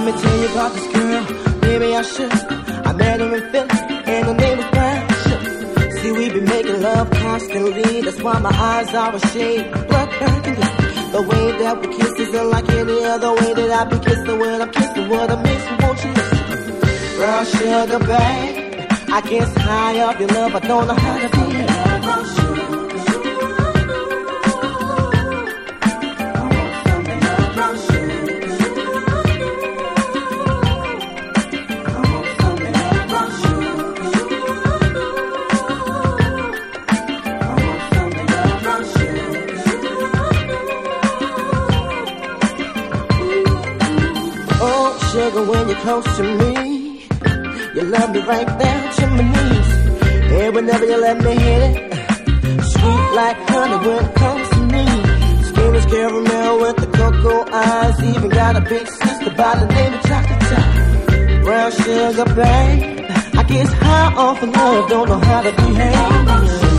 me tell you about this girl, maybe I should. I met her in Philly, and her name was Brown Sugar. See, we be making love constantly, that's why my eyes are a shade blood burgundy. The way that we kiss isn't like any other way that I be kissing when I'm kissing what I miss. Won't you listen? Brown sugar, babe, I guess high up your love, I don't know how to be. Brown sugar. Sugar, when you're close to me, you love me right down to my knees. And whenever you let me hit it, sweet like honey when it comes to me. Skin is caramel with the cocoa eyes. Even got a big sister by the name of Chocolate Child. Brown sugar, babe, I guess high off of love, don't know how to behave.